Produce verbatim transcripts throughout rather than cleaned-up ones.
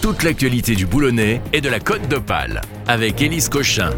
Toute l'actualité du Boulonnais et de la Côte d'Opale avec Élise Cochin.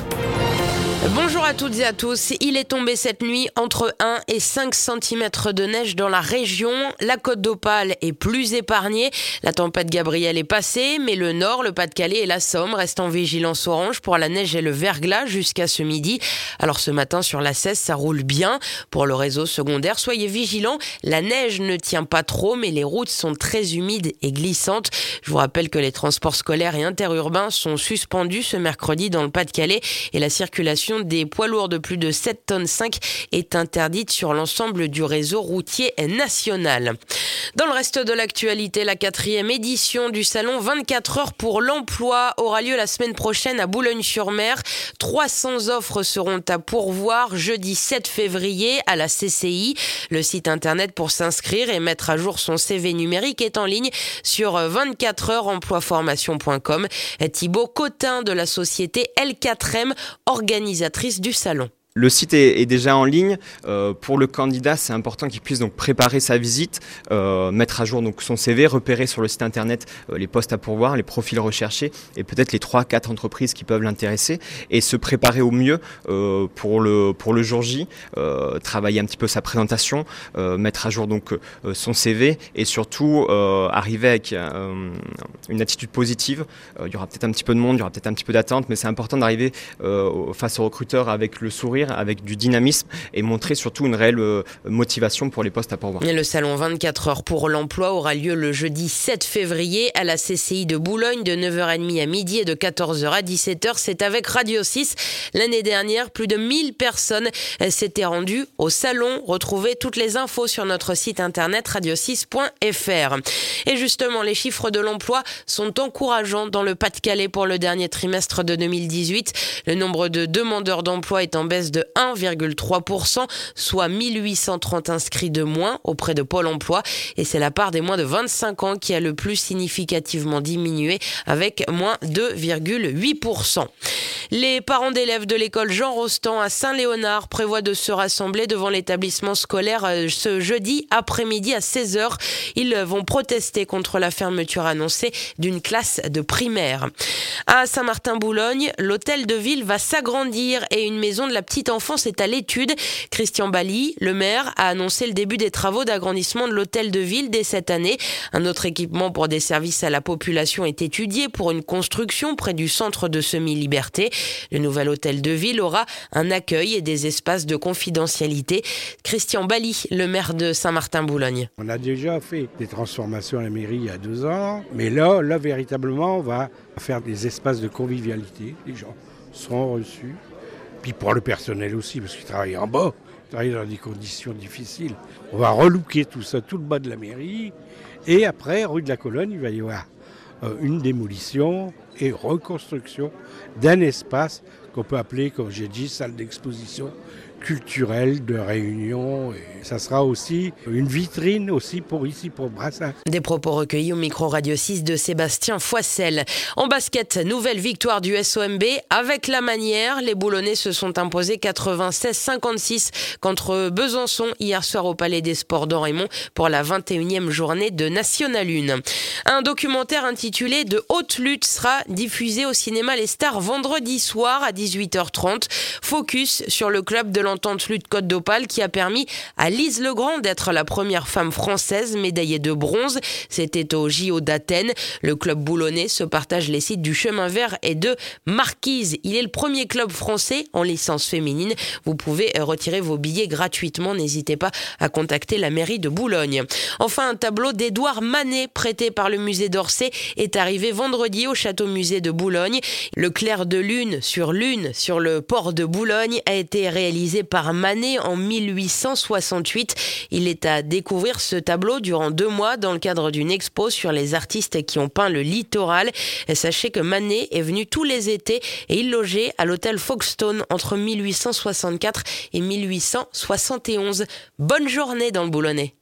Bonjour à toutes et à tous. Il est tombé cette nuit entre un et cinq centimètres de neige dans la région. La Côte d'Opale est plus épargnée. La tempête Gabrielle est passée, mais le Nord, le Pas-de-Calais et la Somme restent en vigilance orange pour la neige et le verglas jusqu'à ce midi. Alors ce matin sur l'A seize, ça roule bien. Pour le réseau secondaire, soyez vigilants. La neige ne tient pas trop, mais les routes sont très humides et glissantes. Je vous rappelle que les transports scolaires et interurbains sont suspendus ce mercredi dans le Pas-de-Calais et la circulation des poids lourds de plus de sept tonnes cinq est interdite sur l'ensemble du réseau routier national. Dans le reste de l'actualité, la quatrième édition du salon vingt-quatre heures pour l'emploi aura lieu la semaine prochaine à Boulogne-sur-Mer. trois cents offres seront à pourvoir jeudi sept février à la C C I. Le site internet pour s'inscrire et mettre à jour son C V numérique est en ligne sur vingt-quatre heures emploi formation point com. Thibaut Cotin de la société L quatre M, organisatrice du salon. Le site est, est déjà en ligne. Euh, pour le candidat, c'est important qu'il puisse donc préparer sa visite, euh, mettre à jour donc son C V, repérer sur le site internet euh, les postes à pourvoir, les profils recherchés et peut-être les trois quatre entreprises qui peuvent l'intéresser et se préparer au mieux euh, pour le pour le jour J, euh, travailler un petit peu sa présentation, euh, mettre à jour donc euh, son C V et surtout euh, arriver avec euh, une attitude positive. Euh, il y aura peut-être un petit peu de monde, il y aura peut-être un petit peu d'attente, mais c'est important d'arriver euh, face au recruteur avec le sourire, avec du dynamisme et montrer surtout une réelle euh, motivation pour les postes à pourvoir. Le salon vingt-quatre heures pour l'emploi aura lieu le jeudi sept février à la C C I de Boulogne de neuf heures trente à midi et de quatorze heures à dix-sept heures. C'est avec Radio six. L'année dernière, plus de mille personnes s'étaient rendues au salon. Retrouvez toutes les infos sur notre site internet radio six point f r. Et justement, les chiffres de l'emploi sont encourageants dans le Pas-de-Calais pour le dernier trimestre de deux mille dix-huit. Le nombre de demandeurs d'emploi est en baisse de un virgule trois pour cent, soit mille huit cent trente inscrits de moins auprès de Pôle emploi. Et c'est la part des moins de vingt-cinq ans qui a le plus significativement diminué avec moins deux virgule huit pour cent. Les parents d'élèves de l'école Jean Rostand à Saint-Léonard prévoient de se rassembler devant l'établissement scolaire ce jeudi après-midi à seize heures. Ils vont protester contre la fermeture annoncée d'une classe de primaire. À Saint-Martin-Boulogne, l'hôtel de ville va s'agrandir et une maison de la petite enfance est à l'étude. Christian Bally, le maire, a annoncé le début des travaux d'agrandissement de l'hôtel de ville dès cette année. Un autre équipement pour des services à la population est étudié pour une construction près du centre de semi-liberté. Le nouvel hôtel de ville aura un accueil et des espaces de confidentialité. Christian Bally, le maire de Saint-Martin-Boulogne. On a déjà fait des transformations à la mairie il y a deux ans, mais là, là véritablement, on va faire des espaces de convivialité. Les gens seront reçus. Puis pour le personnel aussi, parce qu'ils travaillent en bas, ils travaillent dans des conditions difficiles. On va relooker tout ça, tout le bas de la mairie. Et après, rue de la Colonne, il va y avoir euh, une démolition et reconstruction d'un espace qu'on peut appeler, comme j'ai dit, salle d'exposition culturelle, de réunion. Et ça sera aussi une vitrine aussi pour ici, pour Brassens. Des propos recueillis au micro Radio six de Sébastien Foissel. En basket, nouvelle victoire du S O M B avec la manière. Les Boulonnais se sont imposés quatre-vingt-seize cinquante-six contre Besançon hier soir au Palais des Sports d'Oremont pour la vingt et unième journée de National un. Un documentaire intitulé De haute lutte sera diffusé au cinéma Les Stars vendredi soir à dix-huit heures trente. Focus sur le club de l'Entente Lutte Côte d'Opale qui a permis à Lise Legrand d'être la première femme française médaillée de bronze. C'était au J O d'Athènes. Le club boulonnais se partage les sites du Chemin Vert et de Marquise. Il est le premier club français en licence féminine. Vous pouvez retirer vos billets gratuitement. N'hésitez pas à contacter la mairie de Boulogne. Enfin, un tableau d'Édouard Manet prêté par le musée d'Orsay est arrivé vendredi au château-musée de Boulogne. Le clair de lune sur lune sur le port de Boulogne a été réalisé par Manet en mille huit cent soixante-huit. Il est à découvrir ce tableau durant deux mois dans le cadre d'une expo sur les artistes qui ont peint le littoral. Et sachez que Manet est venu tous les étés et il logeait à l'hôtel Folkestone entre mille huit cent soixante-quatre et mille huit cent soixante et onze. Bonne journée dans le Boulonnais.